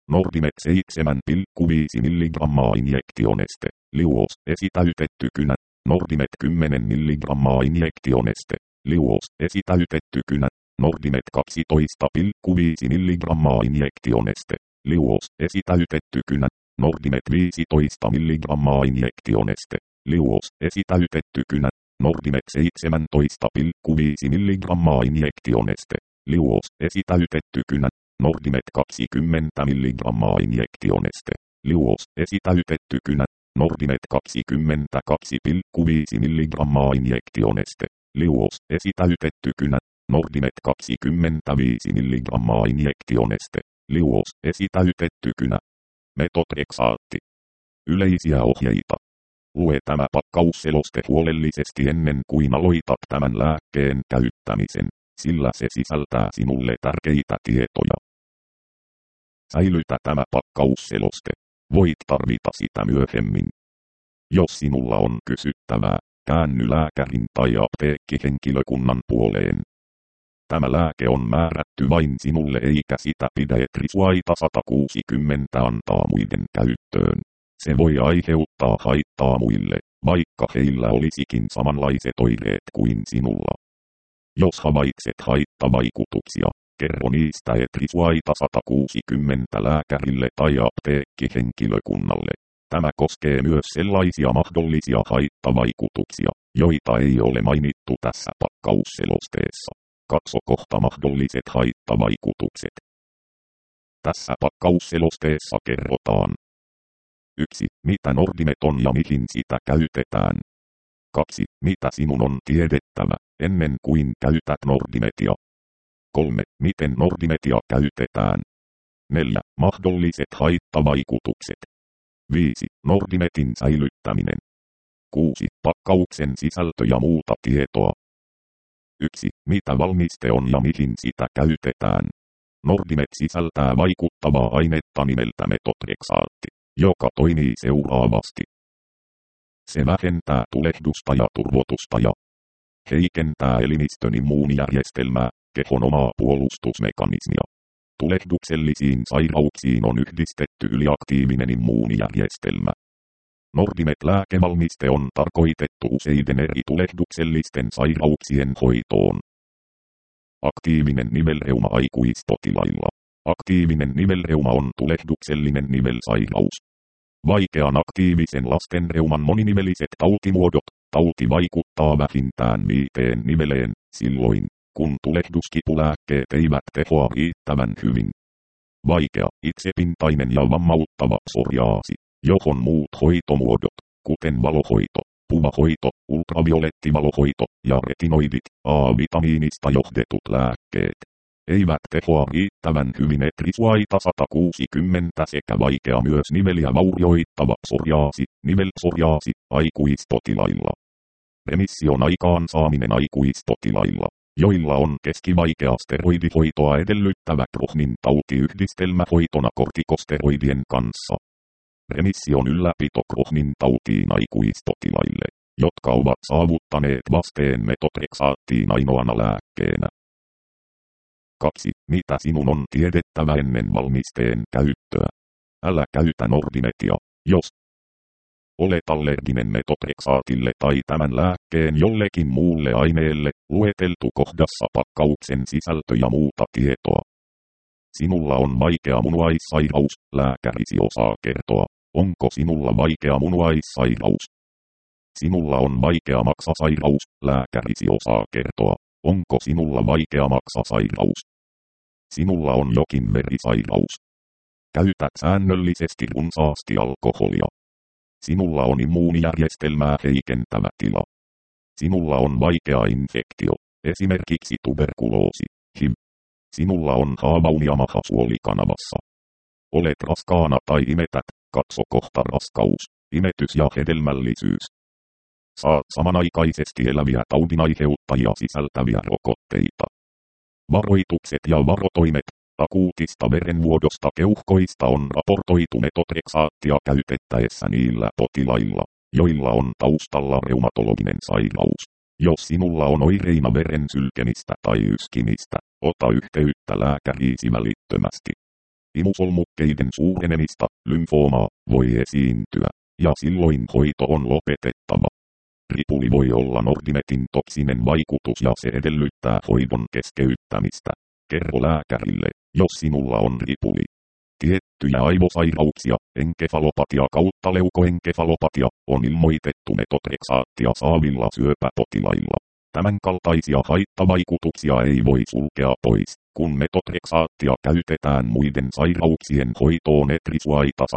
Nordimet 7,5 mg injektioneste, liuos esitäytetty kynä. Nordimet 10 mg injektioneste, liuos esitäytetty kynä. Nordimet 12,5 mg injektioneste, liuos esitäytetty kynä. Nordimet 15 mg injektioneste, liuos esitäytetty kynä. Nordimet 17,5 mg injektioneste, liuos esitäytetty kynä. Nordimet 20 mg injektioneste, liuos esitäytetty kynä. Nordimet 22,5 mg injektioneste, liuos esitäytetty kynä. Nordimet 25 mg injektioneste, liuos esitäytetty kynä. Methotrexaatti. Yleisiä ohjeita. Lue tämä pakkausseloste huolellisesti ennen kuin aloitat tämän lääkkeen käyttämisen, sillä se sisältää sinulle tärkeitä tietoja. Säilytä tämä pakkausseloste. Voit tarvita sitä myöhemmin. Jos sinulla on kysyttävää, käänny lääkärin tai apteekkihenkilökunnan puoleen. Tämä lääke on määrätty vain sinulle eikä sitä pidä etrisuaita 160 antaa muiden käyttöön. Se voi aiheuttaa haittaa muille, vaikka heillä olisikin samanlaiset oireet kuin sinulla. Jos havaitset haittavaikutuksia, kerro niistä etrisuaita 160 lääkärille tai apteekkihenkilökunnalle. Tämä koskee myös sellaisia mahdollisia haittavaikutuksia, joita ei ole mainittu tässä pakkausselosteessa. Katso kohta mahdolliset haittavaikutukset. Tässä pakkausselosteessa kerrotaan. 1. Mitä Nordimet on ja mihin sitä käytetään. 2. Mitä sinun on tiedettävä, ennen kuin käytät Nordimetia. 3. Miten Nordimetia käytetään. 4. Mahdolliset haittavaikutukset. 5. Nordimetin säilyttäminen. 6. Pakkauksen sisältö ja muuta tietoa. 1. Mitä valmiste on ja mihin sitä käytetään. Nordimet sisältää vaikuttavaa ainetta nimeltä methotrexaatti, joka toimii seuraavasti. Se vähentää tulehdusta ja turvotusta ja heikentää elimistön immuunijärjestelmää, kehon omaa puolustusmekanismia. Tulehduksellisiin sairauksiin on yhdistetty yliaktiivinen immuunijärjestelmä. Nordimet-lääkevalmiste on tarkoitettu useiden eri tulehduksellisten sairauksien hoitoon. Aktiivinen nivelreuma aikuispotilailla. Aktiivinen nivelreuma on tulehduksellinen nivelsairaus. Vaikean aktiivisen lastenreuman moniniveliset tautimuodot. Tauti vaikuttaa vähintään 5 niveleen, silloin, kun tulehduskipulääkkeet eivät tehoa riittävän hyvin. Vaikea, itsepintainen ja vammauttava psoriaasi, johon muut hoitomuodot, kuten valohoito, puvahoito, ultraviolettivalohoito ja retinoidit, A-vitamiinista johdetut lääkkeet, eivät tehoa riittävän hyvin etrisuaita 160 sekä vaikea myös niveliä vaurioittava psoriaasi, nivelpsoriaasi, aikuispotilailla. Remission aikaansaaminen aikuispotilailla, joilla on keskivaikea steroidihoitoa edellyttävä Crohnin tautiyhdistelmä hoitona kortikosteroidien kanssa. Remission ylläpito Crohnin tautiin aikuispotilaille, jotka ovat saavuttaneet vasteen methotrexaattiin ainoana lääkkeenä. 2. Mitä sinun on tiedettävä ennen valmisteen käyttöä? Älä käytä Nordimetia, jos olet allerginen methotrexaatille tai tämän lääkkeen jollekin muulle aineelle, lueteltu kohdassa pakkauksen sisältö ja muuta tietoa. Sinulla on vaikea munuaissairaus, lääkärisi osaa kertoa, onko sinulla vaikea munuaissairaus. Sinulla on vaikea maksasairaus, lääkärisi osaa kertoa, onko sinulla vaikea maksasairaus. Sinulla on jokin verisairaus. Käytät säännöllisesti runsaasti alkoholia. Sinulla on immuunijärjestelmää heikentävä tila. Sinulla on vaikea infektio, esimerkiksi tuberkuloosi, HIV. Sinulla on haavaunia mahasuolikanavassa. Olet raskaana tai imetät, katso kohta raskaus, imetys ja hedelmällisyys. Saat samanaikaisesti eläviä taudinaiheuttajia sisältäviä rokotteita. Varoitukset ja varotoimet. Akuutista verenvuodosta keuhkoista on raportoitu methotrexaattia käytettäessä niillä potilailla, joilla on taustalla reumatologinen sairaus. Jos sinulla on oireina veren sylkemistä tai yskimistä, ota yhteyttä lääkäriisi välittömästi. imusolmukkeiden suurenemista, lymfoomaa, voi esiintyä, ja silloin hoito on lopetettava. Ripuli voi olla Nordimetin toksinen vaikutus ja se edellyttää hoidon keskeyttämistä. Kerro lääkärille, jos sinulla on ripuli. Tiettyjä aivosairauksia, enkefalopatia kautta leukoenkefalopatia, on ilmoitettu metotrexaattia saavilla syöpäpotilailla. Tämän kaltaisia haittavaikutuksia ei voi sulkea pois, kun metotrexaattia käytetään muiden sairauksien hoitoon etrisuaita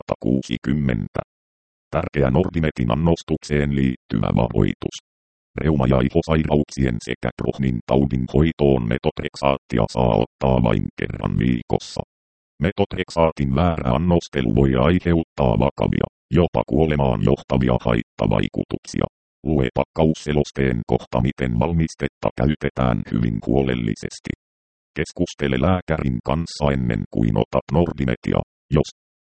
160. Tärkeä Nordimetin annostukseen liittyvä varoitus. Reuma- ja ihosairauksien sekä Crohnin taudin hoitoon metotrexaattia saa ottaa vain kerran viikossa. Metotrexaatin väärä annostelu voi aiheuttaa vakavia, jopa kuolemaan johtavia haittavaikutuksia. Lue pakkausselosteen kohta miten valmistetta käytetään hyvin huolellisesti. Keskustele lääkärin kanssa ennen kuin otat Nordimetia, jos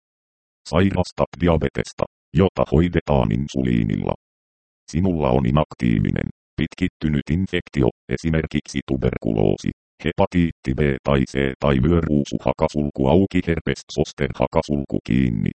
sairastat diabetesta, jota hoidetaan insuliinilla. Sinulla on inaktiivinen, pitkittynyt infektio, esimerkiksi tuberkuloosi, hepatiitti B tai C tai vyöruusu hakasulku auki herpes zoster hakasulku kiinni.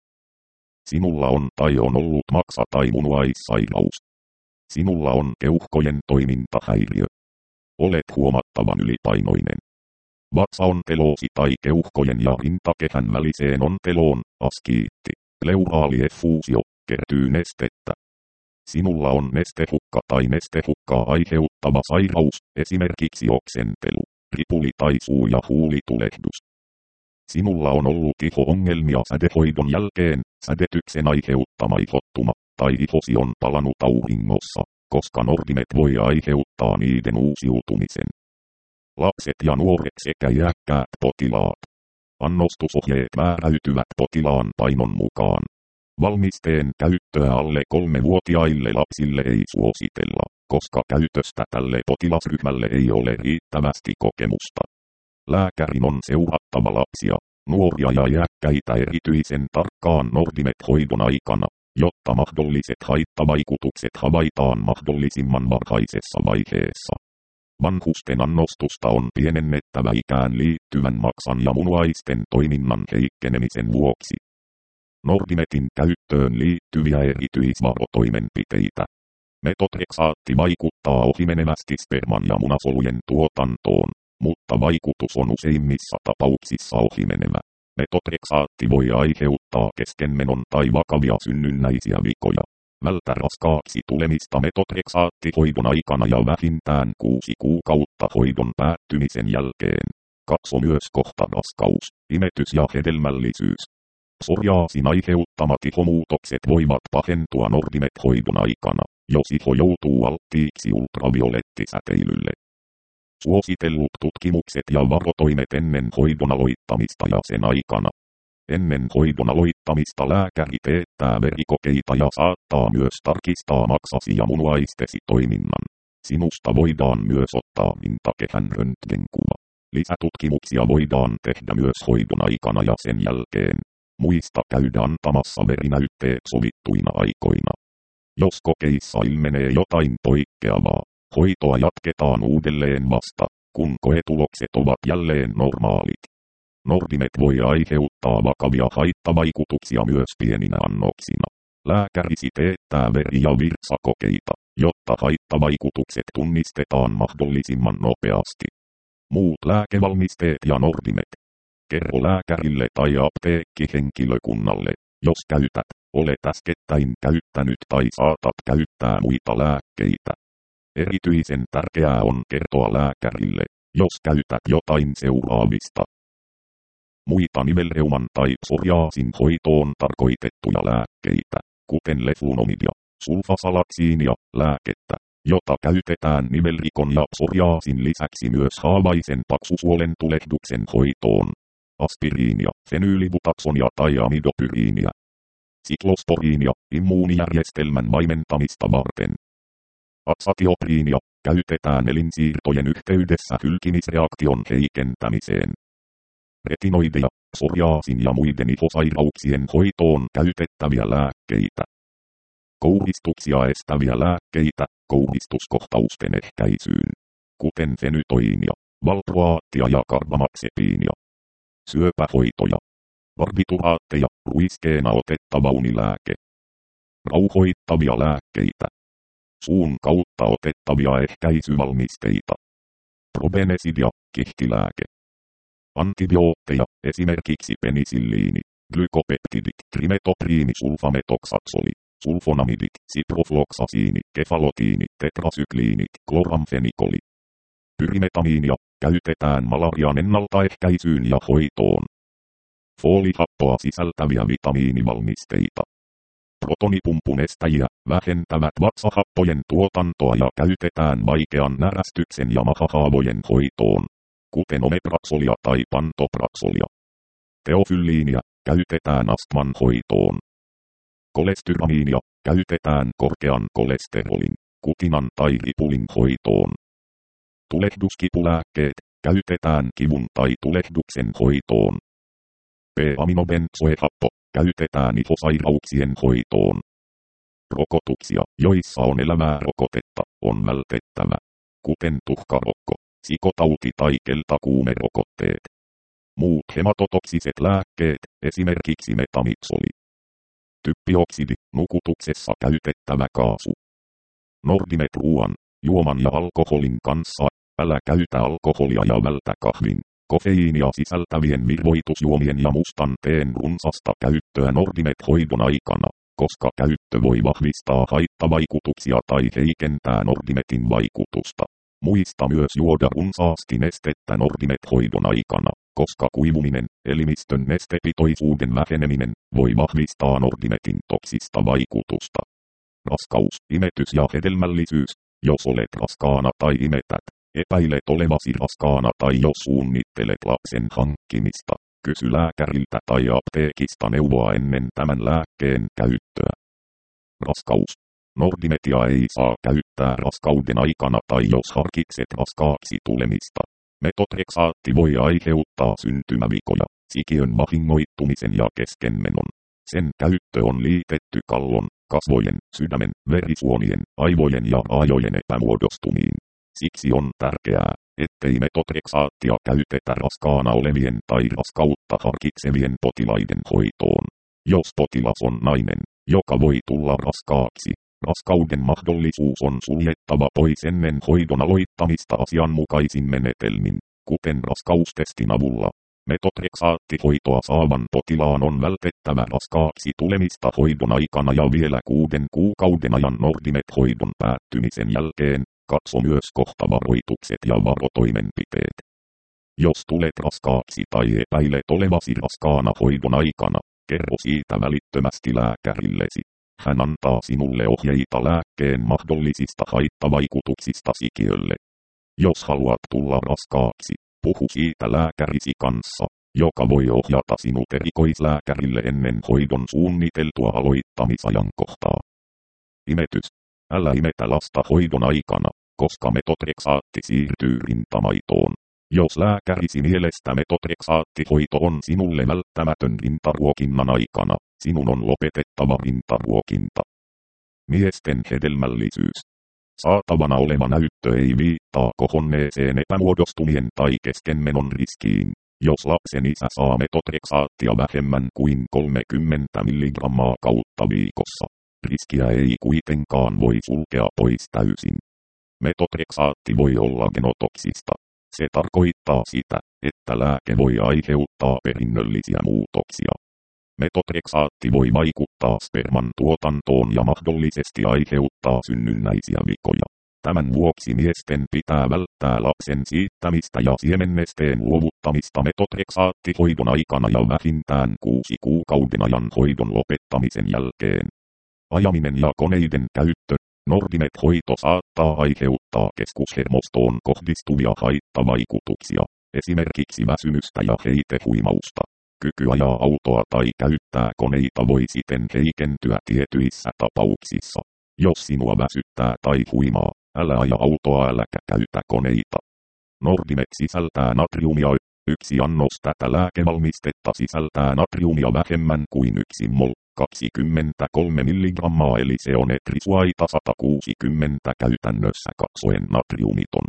Sinulla on tai on ollut maksa- tai munuaissairaus. Sinulla on keuhkojen toimintahäiriö. Olet huomattavan ylipainoinen. Vatsaonteloosi tai keuhkojen ja rintakehän väliseen onteloon, askiitti, pleuraalieffuusio, kertyy nestettä. Sinulla on nestehukka tai nestehukkaa aiheuttava sairaus, esimerkiksi oksentelu, ripuli tai suu- ja huulitulehdus. Sinulla on ollut iho-ongelmia sädehoidon jälkeen, sädetyksen aiheuttama ihottuma, tai ihosi on palanut auringossa, koska Nordimet voi aiheuttaa niiden uusiutumisen. Lapset ja nuoret sekä iäkkäät potilaat. Annostusohjeet määräytyvät potilaan painon mukaan. Valmisteen käyttöä alle 3-vuotiaille lapsille ei suositella, koska käytöstä tälle potilasryhmälle ei ole riittävästi kokemusta. Lääkärin on seurattava lapsia, nuoria ja iäkkäitä erityisen tarkkaan Nordimet-hoidon aikana, jotta mahdolliset haittavaikutukset havaitaan mahdollisimman varhaisessa vaiheessa. Vanhusten annostusta on pienennettävä ikään liittyvän maksan ja munuaisten toiminnan heikkenemisen vuoksi. Nordimetin käyttöön liittyviä erityisvarotoimenpiteitä. Metotrexaatti vaikuttaa ohimenevästi sperman ja munasolujen tuotantoon, mutta vaikutus on useimmissa tapauksissa ohimenevä. Metotrexaatti voi aiheuttaa keskenmenon tai vakavia synnynnäisiä vikoja. Vältä raskaaksi tulemista metotrexaattihoidon aikana ja vähintään 6 kuukautta hoidon päättymisen jälkeen. Katso myös kohta raskaus, imetys ja hedelmällisyys. Psoriaasin aiheuttamat ihomuutokset voivat pahentua Nordimet-hoidon aikana, jos iho joutuu alttiiksi ultraviolettisäteilylle. Suositellut tutkimukset ja varotoimet ennen hoidon aloittamista ja sen aikana. Ennen hoidon aloittamista lääkäri teettää verikokeita ja saattaa myös tarkistaa maksasi ja munuaistesi toiminnan. Sinusta voidaan myös ottaa rintakehän röntgenkuva. Lisätutkimuksia voidaan tehdä myös hoidon aikana ja sen jälkeen. Muista käydä antamassa verinäytteet sovittuina aikoina. Jos kokeissa ilmenee jotain poikkeavaa, hoitoa jatketaan uudelleen vasta, kun koetulokset ovat jälleen normaalit. Nordimet voi aiheuttaa vakavia haittavaikutuksia myös pieninä annoksina. Lääkärisi teettää veri- ja virtsakokeita, jotta haittavaikutukset tunnistetaan mahdollisimman nopeasti. Muut lääkevalmisteet ja Nordimet. Kerro lääkärille tai apteekkihenkilökunnalle, jos käytät, olet äskettäin käyttänyt tai saatat käyttää muita lääkkeitä. Erityisen tärkeää on kertoa lääkärille, jos käytät jotain seuraavista. Muita nivelreuman tai psoriaasin hoitoon tarkoitettuja lääkkeitä, kuten leflunomidia, sulfasalatsiinia, lääkettä, jota käytetään nivelrikon ja psoriaasin lisäksi myös haavaisen paksusuolen tulehduksen hoitoon. Aspiriinia, fenyylibutaksonia tai amidopyriinia. Siklosporiinia, immuunijärjestelmän vaimentamista varten. Atsatiopriinia, käytetään elinsiirtojen yhteydessä hylkimisreaktion heikentämiseen. Retinoideja, psoriaasin ja muiden ihosairauksien hoitoon käytettäviä lääkkeitä. Kouristuksia estäviä lääkkeitä, kouristuskohtausten ehkäisyyn, kuten fenytoinia, valproaattia ja karbamaxepiinia. Syöpähoitoja. barbituraatteja, ruiskeena otettava unilääke. Rauhoittavia lääkkeitä. Suun kautta otettavia ehkäisyvalmisteita. Probenesidia, kihtilääke. Antibiootteja, esimerkiksi penisilliini, glykopeptidit, trimetopriini, sulfametoksaksoli, sulfonamidit, siprofloksasiini, kefalotiini, tetrasykliinit, kloramfenikoli. Pyrimetamiinia käytetään malarian ennaltaehkäisyyn ja hoitoon. Foolihappoa sisältäviä vitamiinivalmisteita. Protonipumpun estäjiä vähentävät vatsahappojen tuotantoa ja käytetään vaikean närästyksen ja mahahaavojen hoitoon, kuten omepraksolia tai pantopraksolia. Teofylliinia käytetään astman hoitoon. Kolestyramiinia käytetään korkean kolesterolin, kutinan tai ripulin hoitoon. Tulehduskipulääkkeet käytetään kivun tai tulehduksen hoitoon. P-aminobenzoehappo käytetään ihosairauksien hoitoon. Rokotuksia, joissa on elävää rokotetta, on vältettävä, kuten tuhkarokko, sikotauti tai keltakuumerokotteet. Muut hematotoksiset lääkkeet, esimerkiksi metamixoli. Typpioksidi, nukutuksessa käytettävä kaasu. Nordimet-ruoan, juoman ja alkoholin kanssa, älä käytä alkoholia ja vältä kahvin, kofeiinia sisältävien virvoitusjuomien ja mustan teen runsasta käyttöä Nordimet-hoidon aikana, koska käyttö voi vahvistaa haittavaikutuksia tai heikentää Nordimetin vaikutusta. Muista myös juoda runsaasti nestettä Nordimet-hoidon aikana, koska kuivuminen, elimistön nestepitoisuuden väheneminen, voi vahvistaa Nordimetin toksista vaikutusta. Raskaus, imetys ja hedelmällisyys. Jos olet raskaana tai imetät, epäilet olevasi raskaana tai jos suunnittelet lapsen hankkimista, kysy lääkäriltä tai apteekista neuvoa ennen tämän lääkkeen käyttöä. Raskaus. Nordimetia ei saa käyttää raskauden aikana tai jos harkitset raskaaksi tulemista. Metotreksaatti voi aiheuttaa syntymävikoja, sikiön vahingoittumisen ja keskenmenon. Sen käyttö on liitetty kallon, kasvojen, sydämen, verisuonien, aivojen ja raajojen epämuodostumiin. Siksi on tärkeää, ettei metotreksaattia käytetä raskaana olevien tai raskautta harkitsevien potilaiden hoitoon. Jos potilas on nainen, joka voi tulla raskaaksi, raskauden mahdollisuus on suljettava pois ennen hoidon aloittamista asianmukaisin menetelmin, kuten raskaustestin avulla. Metotreksaattihoitoa saavan potilaan on vältettävä raskaaksi tulemista hoidon aikana ja vielä 6 kuukauden ajan Nordimet-hoidon päättymisen jälkeen. Katso myös kohtavaroitukset ja varotoimenpiteet. Jos tulet raskaaksi tai epäilet olevasi raskaana hoidon aikana, kerro siitä välittömästi lääkärillesi. Hän antaa sinulle ohjeita lääkkeen mahdollisista haittavaikutuksista sikiölle. Jos haluat tulla raskaaksi, puhu siitä lääkärisi kanssa, joka voi ohjata sinut erikoislääkärille ennen hoidon suunniteltua aloittamisajankohtaa. Imetys. Älä imetä lasta hoidon aikana, koska metotreksaatti siirtyy rintamaitoon. Jos lääkärisi mielestä metotreksaattihoito on sinulle välttämätön rintaruokinnan aikana, sinun on lopetettava rintaruokinta. Miesten hedelmällisyys. Saatavana oleva näyttö ei viittaa kohonneeseen epämuodostumien tai keskenmenon riskiin. Jos lapsen isä saa metotreksaattia vähemmän kuin 30 mg kautta viikossa, riskiä ei kuitenkaan voi sulkea pois täysin. Metotreksaatti voi olla genotoksista. Se tarkoittaa sitä, että lääke voi aiheuttaa perinnöllisiä muutoksia. Metotreksaatti voi vaikuttaa sperman tuotantoon ja mahdollisesti aiheuttaa synnynnäisiä vikoja. Tämän vuoksi miesten pitää välttää lapsen siittämistä ja siemennesteen luovuttamista metotreksaattihoidon aikana ja vähintään 6 kuukauden ajan hoidon lopettamisen jälkeen. Ajaminen ja koneiden käyttö. Nordimet-hoito saattaa aiheuttaa keskushermostoon kohdistuvia haittavaikutuksia, esimerkiksi väsymystä ja heitehuimausta. Kyky ajaa autoa tai käyttää koneita voi siten heikentyä tietyissä tapauksissa. Jos sinua väsyttää tai huimaa, älä aja autoa äläkä käytä koneita. Nordimet sisältää natriumia. 1 annos tätä lääkevalmistetta sisältää natriumia vähemmän kuin 1 mol. 23 mg eli se on etrisuaita 160 käytännössä kaksoen natriumiton.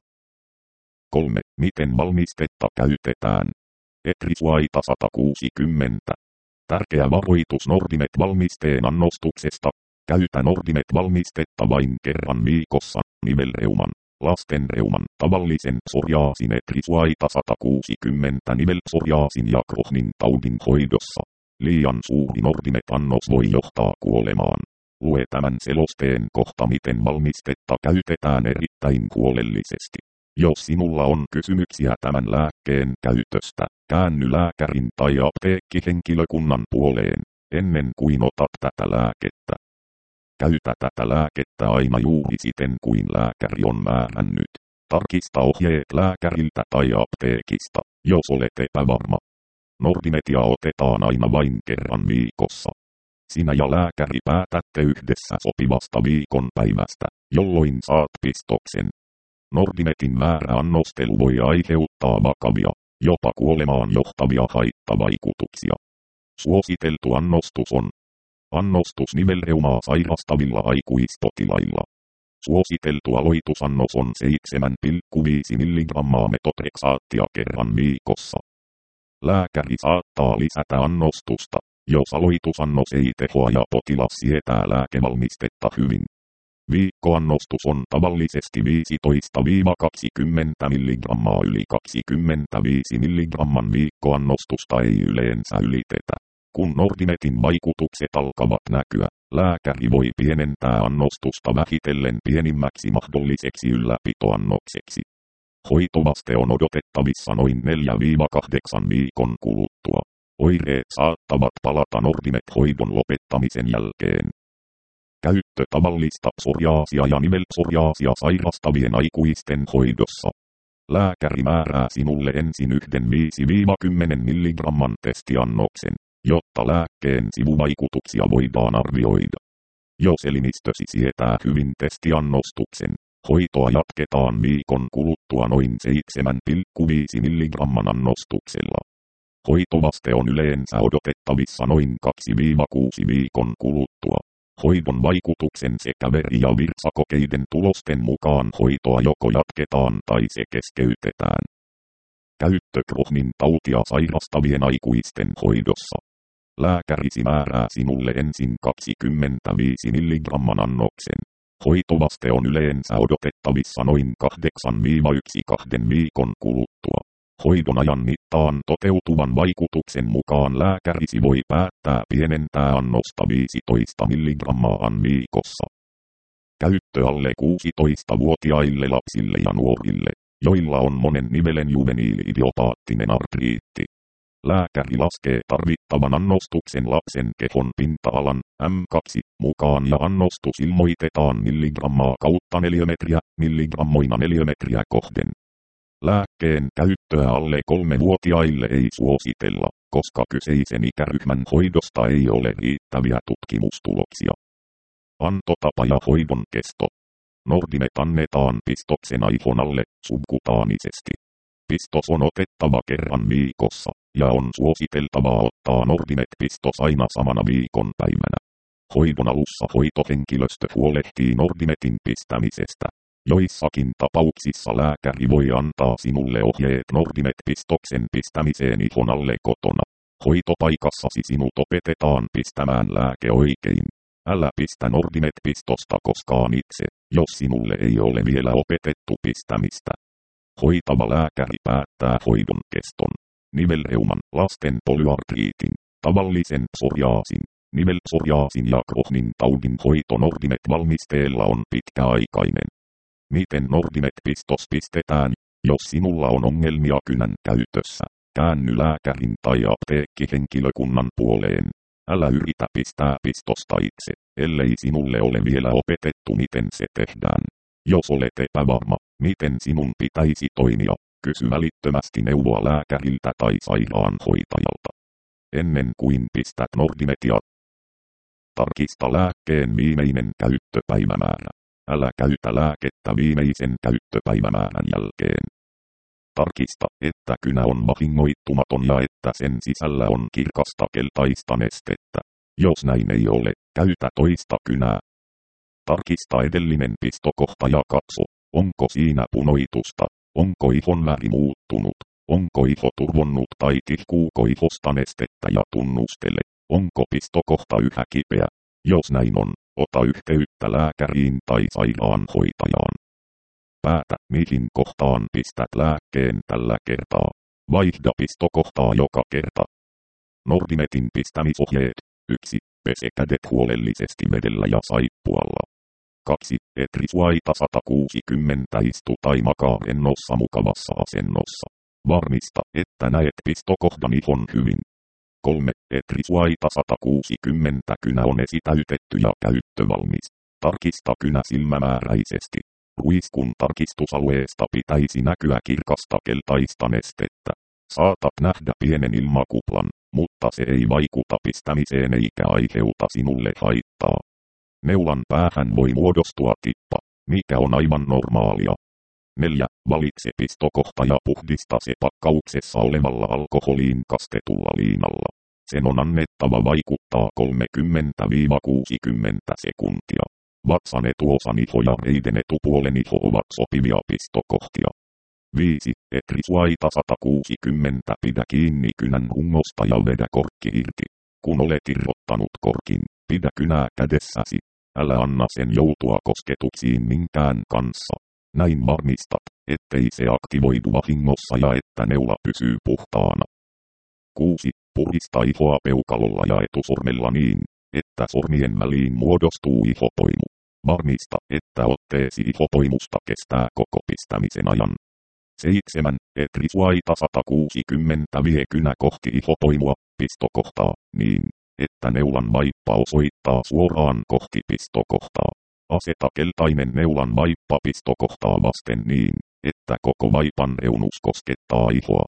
3. Miten valmistetta käytetään? Etrisuaita 160. Tärkeä varoitus Nordimet-valmisteen annostuksesta. Käytä Nordimet-valmistetta vain kerran viikossa. Nivelreuman, lastenreuman, tavallisen psoriaasin etrisuaita 160 nivelpsoriaasin ja Crohnin taudin hoidossa. Liian suuri Nordimet-annos voi johtaa kuolemaan. Lue tämän selosteen kohta, miten valmistetta käytetään erittäin huolellisesti. Jos sinulla on kysymyksiä tämän lääkkeen käytöstä, käänny lääkärin tai apteekkihenkilökunnan puoleen, ennen kuin otat tätä lääkettä. Käytä tätä lääkettä aina juuri siten kuin lääkäri on määrännyt. Tarkista ohjeet lääkäriltä tai apteekista, jos olet epävarma. Nordimetia otetaan aina vain kerran viikossa. Sinä ja lääkäri päätätte yhdessä sopivasta viikonpäivästä, jolloin saat pistoksen. Nordimetin väärä annostelu voi aiheuttaa vakavia, jopa kuolemaan johtavia haittavaikutuksia. Suositeltu annostus on annostus nivelreumaa sairastavilla aikuispotilailla. Suositeltu aloitusannos on 7,5 mg metotreksaattia kerran viikossa. Lääkäri saattaa lisätä annostusta, jos aloitusannos ei tehoa ja potilas sietää lääkevalmistetta hyvin. Viikkoannostus on tavallisesti 15-20 mg, yli 25 mg viikkoannostusta ei yleensä ylitetä. Kun Nordimetin vaikutukset alkavat näkyä, lääkäri voi pienentää annostusta vähitellen pienimmäksi mahdolliseksi ylläpitoannokseksi. Hoitovaste on odotettavissa noin 4-8 viikon kuluttua. Oireet saattavat palata Nordimet-hoidon lopettamisen jälkeen. Käyttö tavallista psoriaasia ja nivelpsoriaasia sairastavien aikuisten hoidossa. Lääkäri määrää sinulle ensin 1-5-10 mg testiannoksen, jotta lääkkeen sivuvaikutuksia voidaan arvioida. Jos elimistösi sietää hyvin testiannostuksen, hoitoa jatketaan viikon kuluttua noin 7,5 mg annostuksella. Hoitovaste on yleensä odotettavissa noin 2-6 viikon kuluttua. Hoidon vaikutuksen sekä veri- ja virtsakokeiden tulosten mukaan hoitoa joko jatketaan tai se keskeytetään. Käyttö Crohnin tautia sairastavien aikuisten hoidossa. Lääkärisi määrää sinulle ensin 25 mg annoksen. Hoitovaste on yleensä odotettavissa noin 8-1-2 viikon kuluttua. Hoidon ajan mittaan toteutuvan vaikutuksen mukaan lääkärisi voi päättää pienentää annosta 15 mg viikossa. Käyttö alle 16-vuotiaille lapsille ja nuorille, joilla on monen nivelen juveniili-idiopaattinen artriitti. Lääkäri laskee tarvittavan annostuksen lapsen kehon pinta-alan M2 mukaan ja annostus ilmoitetaan milligrammaa kautta neliömetriä milligrammoina neliömetriä kohden. Lääkkeen käyttöä alle 3-vuotiaille ei suositella, koska kyseisen ikäryhmän hoidosta ei ole riittäviä tutkimustuloksia. Antotapa ja hoidon kesto. Nordimet annetaan pistoksen aihon alle subkutaanisesti. Pistos on otettava kerran viikossa, ja on suositeltavaa ottaa Nordimet-pistos aina samana viikonpäivänä. Hoidon alussa hoitohenkilöstö huolehtii Nordimetin pistämisestä. Joissakin tapauksissa lääkäri voi antaa sinulle ohjeet Nordimet-pistoksen pistämiseen ihon alle kotona. Hoitopaikassasi sinut opetetaan pistämään lääke oikein. Älä pistä Nordimet-pistosta koskaan itse, jos sinulle ei ole vielä opetettu pistämistä. Hoitava lääkäri päättää hoidon keston. Nivelreuman, lasten polyartriitin, tavallisen psoriaasin, nivelpsoriaasin ja Crohnin taudin hoito Nordimet-valmisteella on pitkäaikainen. Miten Nordimet-pistos pistetään, jos sinulla on ongelmia kynän käytössä? Käänny lääkärin tai apteekkihenkilökunnan puoleen. Älä yritä pistää pistosta itse, ellei sinulle ole vielä opetettu miten se tehdään. Jos olet epävarma, miten sinun pitäisi toimia, kysy välittömästi neuvoa lääkäriltä tai sairaanhoitajalta. Ennen kuin pistät Nordimetia, tarkista lääkkeen viimeinen käyttöpäivämäärä. Älä käytä lääkettä viimeisen käyttöpäivämäärän jälkeen. Tarkista, että kynä on vahingoittumaton ja että sen sisällä on kirkasta keltaista nestettä. Jos näin ei ole, käytä toista kynää. Tarkista edellinen pistokohta ja katso, onko siinä punoitusta, onko ihon väri muuttunut, onko iho turvonnut tai tihkuuko ihosta nestettä ja tunnustele, Onko pistokohta yhä kipeä? Jos näin on, ota yhteyttä lääkäriin tai sairaanhoitajaan. Päätä, mihin kohtaan pistät lääkkeen tällä kertaa. Vaihda pistokohtaa joka kerta. Nordimetin pistämisohjeet. 1. Pese kädet huolellisesti vedellä ja saippualla. 2. Et risuaita 160 istu tai makaa rennossa mukavassa asennossa. Varmista, että näet pistokohdan ihon hyvin. 3. Et risuaita 160 kynä on esitäytetty ja käyttövalmis. Tarkista kynä silmämääräisesti. Ruiskun tarkistusalueesta pitäisi näkyä kirkasta keltaista nestettä. Saatat nähdä pienen ilmakuplan, mutta se ei vaikuta pistämiseen eikä aiheuta sinulle haittaa. Neulan päähän voi muodostua tippa, mikä on aivan normaalia. 4. Valitse pistokohta ja puhdista se pakkauksessa olevalla alkoholiin kastetulla liinalla. Sen on annettava vaikuttaa 30–60 sekuntia. Vatsan etuosan iho ja reiden etupuolen iho ovat sopivia pistokohtia. 5. Et risuaita 160 pidä kiinni kynän rungosta ja vedä korkki irti. Kun olet irrottanut korkin, pidä kynää kädessäsi. Älä anna sen joutua kosketuksiin minkään kanssa. Näin varmistat, ettei se aktivoidu vahingossa ja että neula pysyy puhtaana. 6. Purista ihoa peukalolla ja etusormella niin, että sormien väliin muodostuu ihopoimu. Varmista, että otteesi ihopoimusta kestää koko pistämisen ajan. 7. Et risuaita 160 vie kynä kohti ihopoimua, pistokohtaa, niin, että neulan vaippa osoittaa suoraan kohti pistokohtaa. Aseta keltainen neulan vaippa pistokohtaa vasten niin, että koko vaipan reunus koskettaa ihoa.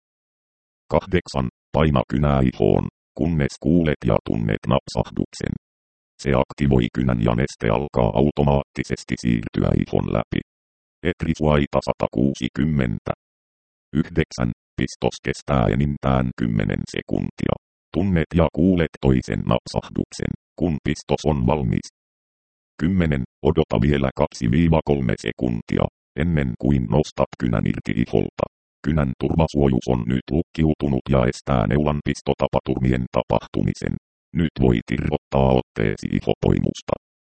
8. Paina kynää ihoon, kunnes kuulet ja tunnet napsahduksen. Se aktivoi kynän ja neste alkaa automaattisesti siirtyä ihon läpi. Et risuaita 160. 9. Pistos kestää enintään 10 sekuntia. Tunnet ja kuulet toisen napsahduksen, kun pistos on valmis. 10. Odota vielä 2–3 sekuntia, ennen kuin nostat kynän irti iholta. Kynän turvasuojus on nyt lukkiutunut ja estää neulan pistotapaturmien tapahtumisen. Nyt voit irrottaa otteesi ihopoimusta.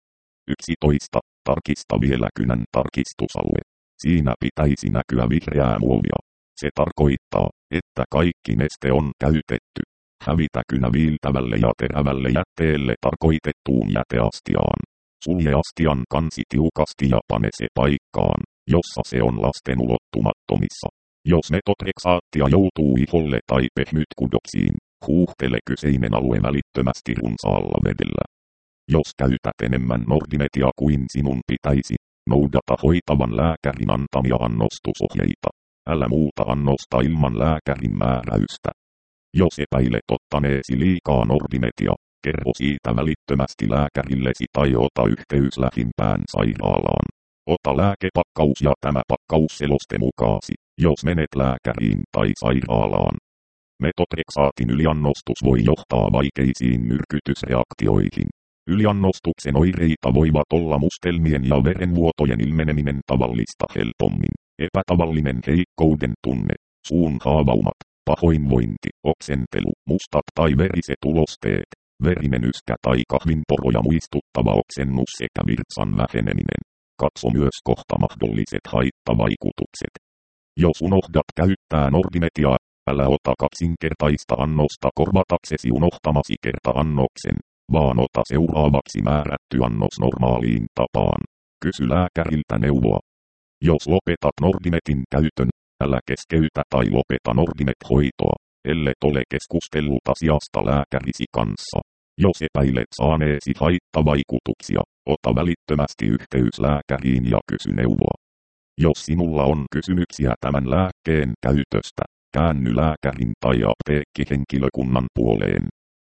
11. Tarkista vielä kynän tarkistusalue. Siinä pitäisi näkyä vihreää muovia. Se tarkoittaa, että kaikki neste on käytetty. Hävitä kynä viiltävälle ja terävälle jätteelle tarkoitettuun jäteastiaan. Sulje astian kansi tiukasti ja pane se paikkaan, jossa se on lasten ulottumattomissa. Jos metotreksaattia joutuu iholle tai pehmytkudoksiin, huuhtele kyseinen alue välittömästi runsaalla vedellä. Jos käytät enemmän Nordimetia kuin sinun pitäisi, noudata hoitavan lääkärin antamia annostusohjeita. Älä muuta annosta ilman lääkärin määräystä. Jos epäilet ottaneesi liikaa Nordimetia, kerro siitä välittömästi lääkärillesi tai ota yhteys lähimpään sairaalaan. Ota lääkepakkaus ja tämä pakkausseloste mukaasi, jos menet lääkäriin tai sairaalaan. Metotreksaatin yliannostus voi johtaa vaikeisiin myrkytysreaktioihin. Yliannostuksen oireita voivat olla mustelmien ja verenvuotojen ilmeneminen tavallista helpommin, epätavallinen heikkouden tunne, suun haavaumat, pahoinvointi, oksentelu, mustat tai veriset ulosteet, verinen yskä tai kahvinporoja muistuttava oksennus sekä virtsan väheneminen. Katso myös kohta mahdolliset haittavaikutukset. Jos unohdat käyttää Nordimetia, älä ota kaksinkertaista annosta korvataksesi unohtamasi kerta-annoksen, vaan ota seuraavaksi määrätty annos normaaliin tapaan. Kysy lääkäriltä neuvoa. Jos lopetat Nordimetin käytön, älä keskeytä tai lopeta Nordimet-hoitoa, ellet ole keskustellut asiasta lääkärisi kanssa. Jos epäilet saaneesi haittavaikutuksia, ota välittömästi yhteys lääkäriin ja kysy neuvoa. Jos sinulla on kysymyksiä tämän lääkkeen käytöstä, käänny lääkärin tai apteekkihenkilökunnan puoleen.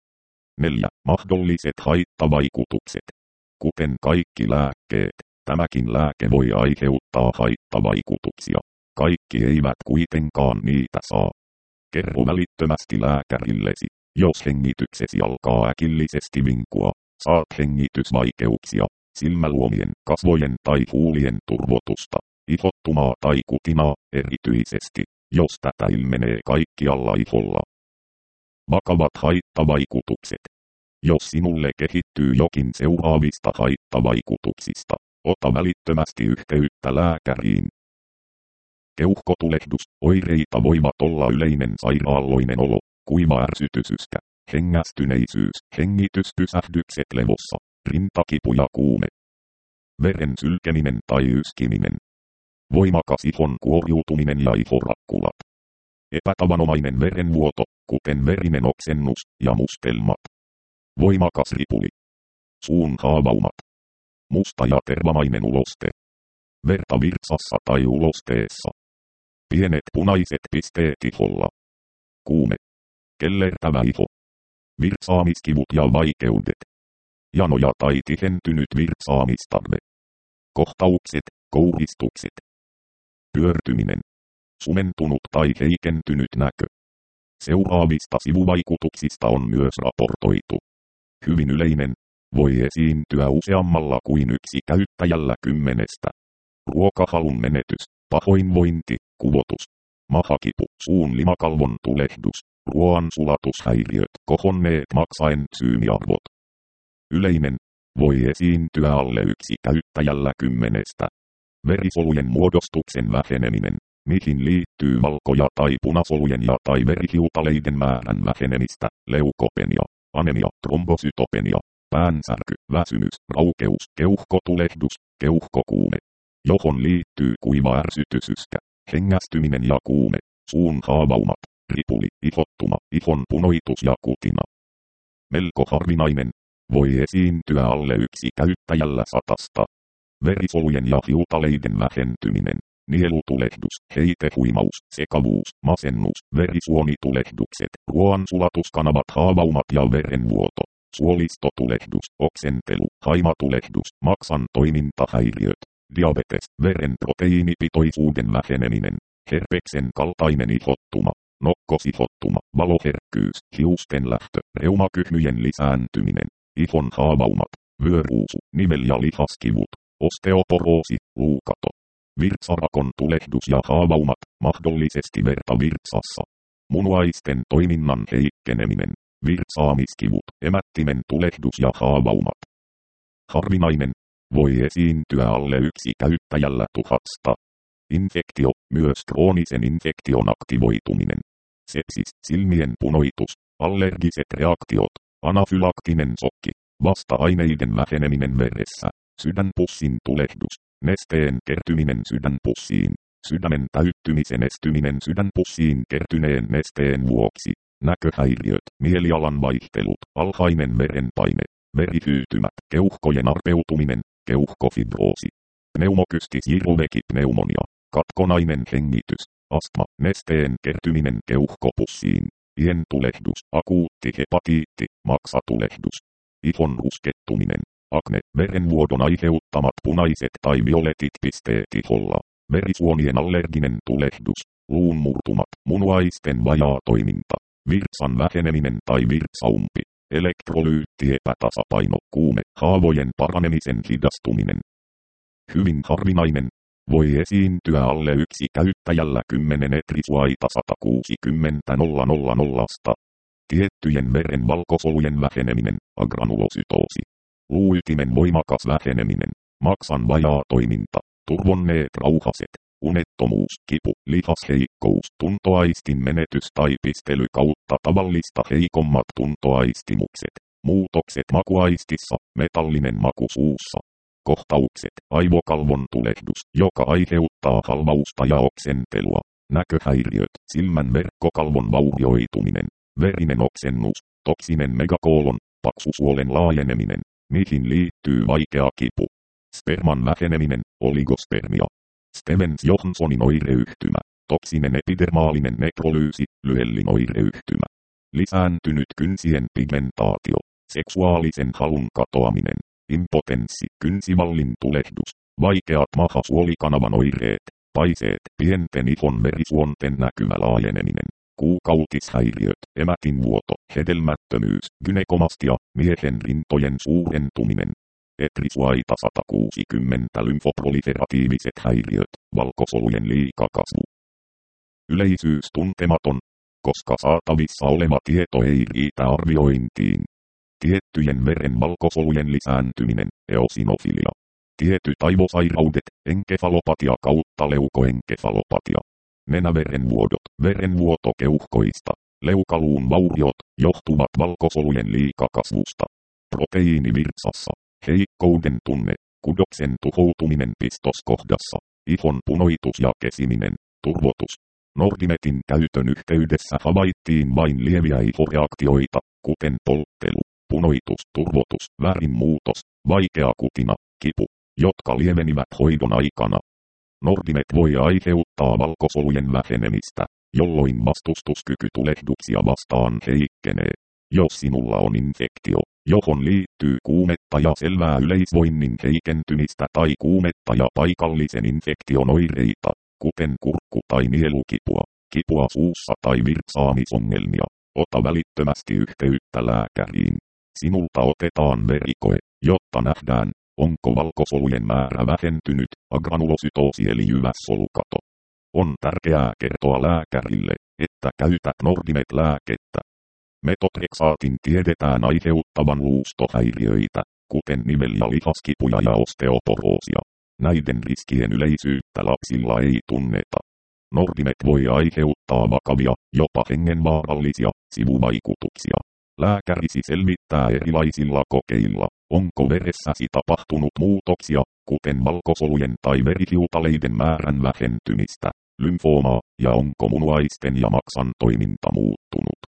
4. Mahdolliset haittavaikutukset. Kuten kaikki lääkkeet, tämäkin lääke voi aiheuttaa haittavaikutuksia. Kaikki eivät kuitenkaan niitä saa. Kerro välittömästi lääkärillesi, jos hengityksesi alkaa äkillisesti vinkua, saat hengitysvaikeuksia, silmäluomien, kasvojen tai huulien turvotusta, ihottumaa tai kutinaa, erityisesti, jos tätä ilmenee kaikkialla iholla. Vakavat haittavaikutukset. Jos sinulle kehittyy jokin seuraavista haittavaikutuksista, ota välittömästi yhteyttä lääkäriin. Keuhkotulehdus. Oireita voivat olla yleinen sairaalloinen olo, kuiva ärsytysyskä, hengästyneisyys, hengityspysähdykset levossa, rintakipu ja kuume. Veren sylkeminen tai yskiminen. Voimakas ihon kuoriutuminen ja ihorakkulat. Epätavanomainen verenvuoto, kuten verinen oksennus ja mustelmat. Voimakas ripuli. Suun haavaumat. Musta ja tervamainen uloste. Verta virtsassa tai ulosteessa. Pienet punaiset pisteet iholla. Kuume. Kellertävä iho. Virtsaamiskivut ja vaikeudet. Janoja tai tihentynyt virtsaamistarve. Kohtaukset, kouristukset. Pyörtyminen. Sumentunut tai heikentynyt näkö. Seuraavista sivuvaikutuksista on myös raportoitu. Hyvin yleinen, voi esiintyä useammalla kuin yksi käyttäjällä 10. Ruokahalun menetys, pahoinvointi, kuvotus, mahakipu, suun limakalvon tulehdus, ruoan sulatushäiriöt, kohonneet maksaentsyymiarvot. Yleinen, voi esiintyä alle yksi käyttäjällä 10. Verisolujen muodostuksen väheneminen, mihin liittyy valkoja tai punasolujen ja tai verihiutaleiden määrän vähenemistä, leukopenia, anemia, trombosytopenia, päänsärky, väsymys, raukeus, keuhkotulehdus, keuhkokuume, johon liittyy kuiva ärsytysyskä, hengästyminen ja kuume, suun haavaumat, ripuli, ihottuma, ihon punoitus ja kutina. Melko harvinainen, voi esiintyä alle yksi käyttäjällä 100. Verisolujen ja hiutaleiden vähentyminen, nielutulehdus, heitehuimaus, sekavuus, masennus, verisuonitulehdukset, ruoansulatuskanavat, haavaumat ja verenvuoto, suolistotulehdus, oksentelu, haimatulehdus, maksan toimintahäiriöt, diabetes, veren proteiinipitoisuuden väheneminen, herpeksen kaltainen ihottuma, nokkosihottuma, valoherkkyys, hiusten lähtö, reumakyhmyjen lisääntyminen, ihon haavaumat, vyöruusu, nivel- ja lihaskivut, osteoporoosi, luukato. Virtsarakon tulehdus ja haavaumat, mahdollisesti verta virtsassa. Munuaisten toiminnan heikkeneminen, virtsaamiskivut, emättimen tulehdus ja haavaumat. Harvinainen, voi esiintyä alle yksi käyttäjällä 1000. Infektio, myös kroonisen infektion aktivoituminen. Sepsis, silmien punoitus, allergiset reaktiot, anafylaktinen sokki, vasta-aineiden väheneminen veressä, sydänpussin tulehdus. Nesteen kertyminen sydänpussiin, sydämen täyttymisen estyminen sydänpussiin kertyneen nesteen vuoksi, näköhäiriöt, mielialan vaihtelut, alhainen verenpaine, verihyytymät, keuhkojen arpeutuminen, keuhkofibroosi, pneumokystis pneumonia, katkonainen hengitys, astma, nesteen kertyminen keuhkopussiin, pientulehdus, akuutti hepatiitti, maksatulehdus, ihon ruskettuminen. Akne, verenvuodon aiheuttamat punaiset tai violetit pisteet iholla, verisuonien allerginen tulehdus, luun murtumat, munuaisten vajaa toiminta, virtsan väheneminen tai virtsaumpi, elektrolyyttiepätasapaino, kuume, haavojen paranemisen hidastuminen. Hyvin harvinainen, voi esiintyä alle yksi käyttäjällä 10 etrisuaita 160 000. Tiettyjen veren valkosolujen väheneminen, agranulosytoosi. Luuytimen voimakas väheneminen, maksan vajaa toiminta, turvonneet rauhaset, unettomuus, kipu, lihasheikkous, tuntoaistin menetys tai pistely kautta tavallista heikommat tuntoaistimukset, muutokset makuaistissa, metallinen maku suussa, kohtaukset, aivokalvon tulehdus, joka aiheuttaa halvausta ja oksentelua, näköhäiriöt, silmän verkkokalvon vaurioituminen, verinen oksennus, toksinen megakoolon, paksusuolen laajeneminen, mihin liittyy vaikea kipu. Sperman väheneminen, oligospermia. Stevens-Johnsonin oireyhtymä, toksinen epidermaalinen nekrolyysi, Lyellin oireyhtymä. Lisääntynyt kynsien pigmentaatio, seksuaalisen halun katoaminen, impotenssi, kynsivallin tulehdus, vaikeat mahasuolikanavan oireet, paiseet, pienten ihon verisuonten näkymä laajeneminen. Kuukautishäiriöt, emätinvuoto, hedelmättömyys, gynekomastia, miehen rintojen suurentuminen. Etrisuaita 160 lymfoproliferatiiviset häiriöt, valkosolujen liikakasvu. Yleisyys tuntematon, koska saatavissa oleva tieto ei riitä arviointiin. Tiettyjen veren valkosolujen lisääntyminen, eosinofilia. Tietyt aivosairaudet, enkefalopatia kautta leukoenkefalopatia. Nenäverenvuodot, verenvuoto keuhkoista, leukaluun vauriot, johtuvat valkosolujen liikakasvusta. Proteiinivirtsassa, heikkouden tunne, kudoksen tuhoutuminen pistoskohdassa, ihon punoitus ja kesiminen, turvotus. Nordimetin käytön yhteydessä havaittiin vain lieviä ihoreaktioita, kuten polttelu, punoitus, turvotus, värinmuutos, vaikea kutina, kipu, jotka lievenivät hoidon aikana. Nordimet voi aiheuttaa valkosolujen vähenemistä, jolloin vastustuskyky tulehduksia vastaan heikkenee. Jos sinulla on infektio, johon liittyy kuumetta ja selvää yleisvoinnin heikentymistä tai kuumetta ja paikallisen infektion oireita, kuten kurkku- tai nielukipua, kipua suussa tai virtsaamisongelmia, ota välittömästi yhteyttä lääkäriin. Sinulta otetaan verikoe, jotta nähdään, onko valkosolujen määrä vähentynyt, agranulositoosi eli jyvässolukato. On tärkeää kertoa lääkärille, että käytät Nordimet-lääkettä. Metotrexaatin tiedetään aiheuttavan luustohäiriöitä, kuten nivel- ja lihaskipuja ja osteoporoosia. Näiden riskien yleisyyttä lapsilla ei tunneta. Nordimet voi aiheuttaa vakavia, jopa hengenvaarallisia, sivuvaikutuksia. Lääkärisi selvittää erilaisilla kokeilla, onko veressäsi tapahtunut muutoksia, kuten valkosolujen tai verihiutaleiden määrän vähentymistä, lymfoomaa, ja onko munuaisten ja maksan toiminta muuttunut.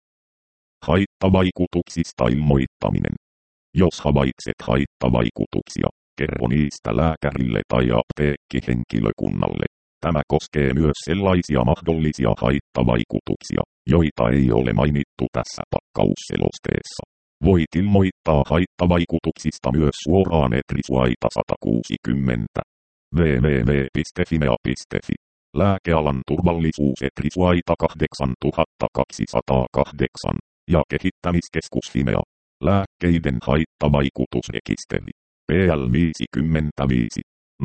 Haittavaikutuksista ilmoittaminen. Jos havaitset haittavaikutuksia, kerro niistä lääkärille tai apteekkihenkilökunnalle. Tämä koskee myös sellaisia mahdollisia haittavaikutuksia, joita ei ole mainittu tässä pakkausselosteessa. Voit ilmoittaa haittavaikutuksista myös suoraan Etrisuaita 160. www.fimea.fi. Lääkealan turvallisuus Etrisuaita 8208 ja kehittämiskeskus Fimea. Lääkkeiden haittavaikutusrekisteri. PL 55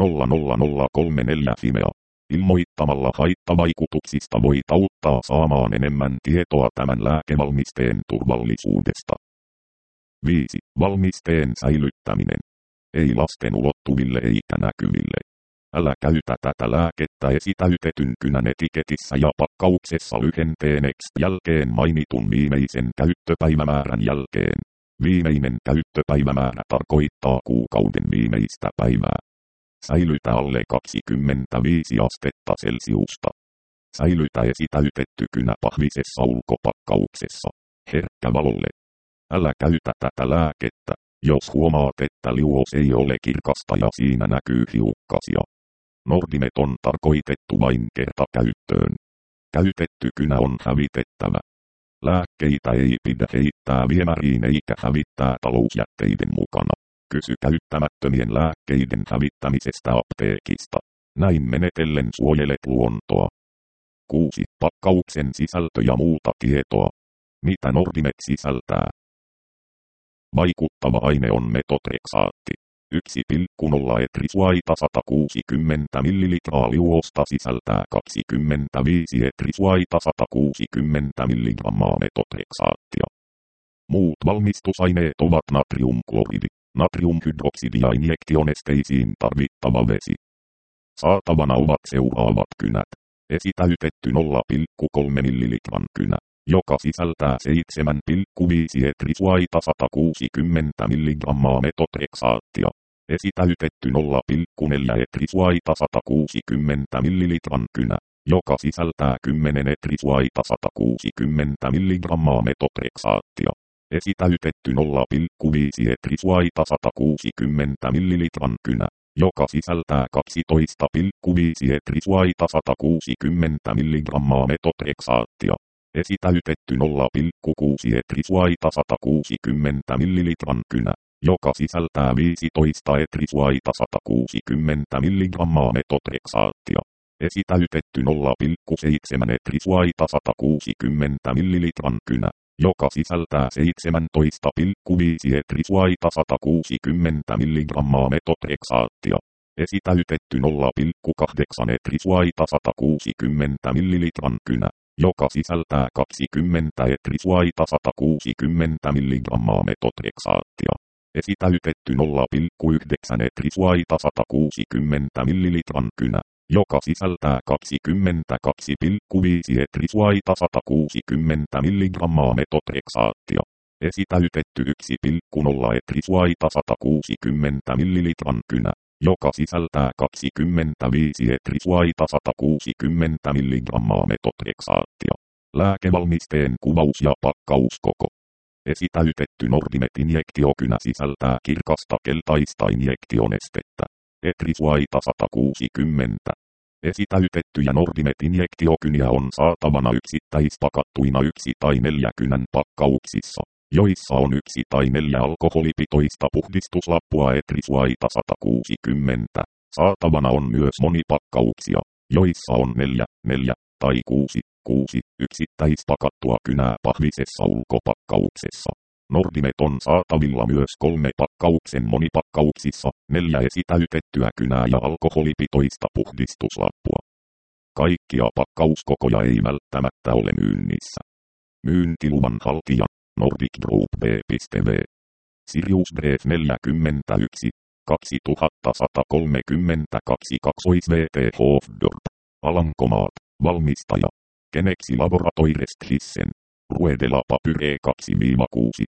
00034 Fimea. Ilmoittamalla haittavaikutuksista voit auttaa saamaan enemmän tietoa tämän lääkevalmisteen turvallisuudesta. 5. Valmisteen säilyttäminen. Ei lasten ulottuville eikä näkyville. Älä käytä tätä lääkettä esitäytetyn kynän etiketissä ja pakkauksessa lyhenteen Next jälkeen mainitun viimeisen käyttöpäivämäärän jälkeen. Viimeinen käyttöpäivämäärä tarkoittaa kuukauden viimeistä päivää. Säilytä alle 25 astetta Celsiusta. Säilytä esitäytetty kynä pahvisessa ulkopakkauksessa, herkkä valolle. Älä käytä tätä lääkettä, jos huomaat, että liuos ei ole kirkasta ja siinä näkyy hiukkasia. Nordimet on tarkoitettu vain kertakäyttöön. Käytetty kynä on hävitettävä. Lääkkeitä ei pidä heittää viemäriin eikä hävittää talousjätteiden mukana. Kysy käyttämättömien lääkkeiden hävittämisestä apteekista. Näin menetellen suojelet luontoa. 6. Pakkauksen sisältö ja muuta tietoa. Mitä Nordimet sisältää? Vaikuttava aine on metotrexaatti. 1,0 etrisuaita 160 ml liuosta sisältää 25 etrisuaita 160 mg metotrexaattia. Muut valmistusaineet ovat natriumkloridi, natriumhydroksidi ja injektionesteisiin tarvittava vesi. Saatavana ovat seuraavat kynät. Esitäytetty 0,3 ml kynä, joka sisältää 7,5 etrisuaita 160 mg metotrexaattia. Esitäytetty 0,4 etrisuaita 160 ml kynä, joka sisältää 10 etrisuaita 160 mg metotrexaattia. Esitäytetty 0,5 etrisuaita 160 ml kynä, joka sisältää 12,5 etrisuaita 160 mg metotrexaattia. Esitäytetty 0,6 etrisuaita 160 ml kynä, joka sisältää 15 etrisuaita 160 mg metotrexaattia. Esitäytetty 0,7 etrisuaita 160 ml kynä, joka sisältää 17,5 etrisuaita 160 mg metotrexaattia. Esitäytetty 0,8 etrisuaita 160 ml kynä, joka sisältää 20 etrisuaita 160 mg metotreksaattia. Esitäytetty 0,9 etrisuaita 160 ml kynä, joka sisältää 22,5 etrisuaita 160 mg metotreksaattia. Esitäytetty 1,0 etrisuaita 160 ml kynä, joka sisältää 25 etrisuaita 160 mg metotreksaattia. Lääkevalmisteen kuvaus ja pakkauskoko. Esitäytetty Nordimet-injektiokynä sisältää kirkasta keltaista injektionestettä. Etrisuaita 160. Esitäytettyjä Nordimet-injektiokyniä on saatavana yksittäispakattuina 1 tai 4 kynän pakkauksissa, joissa on 1 tai 4 alkoholipitoista puhdistuslappua etrisuaita 160. Saatavana on myös monipakkauksia, joissa on 4 tai 6 yksittäispakattua kynää pahvisessa ulkopakkauksessa. Nordimet on saatavilla myös 3 pakkauksen monipakkauksissa, 4 esitäytettyä kynää ja alkoholipitoista puhdistuslappua. Kaikkia pakkauskokoja ei välttämättä ole myynnissä. Myyntiluvan haltija, Nordic Group B.V. Sirius Brev 41, 2132 2 Hofdorp, Alankomaat, valmistaja. Genexi Laboratoires Thyssen, Rue de la Papure 2-6,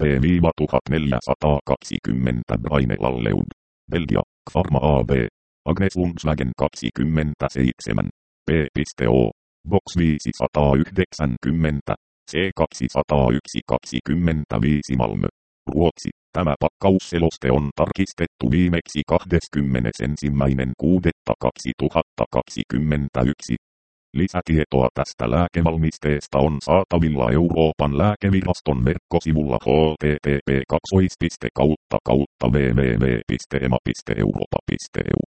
B-1420 Braine-Lalleud, Belgia, Pharma AB, Agnes Lundsvägen 27, P.O. Box 590, C201 25 Malmö, Ruotsi. Tämä pakkausseloste on tarkistettu viimeksi 21.6.2021. Lisätietoa tästä lääkevalmisteesta on saatavilla Euroopan lääkeviraston verkkosivulla http://www.ema.europa.eu.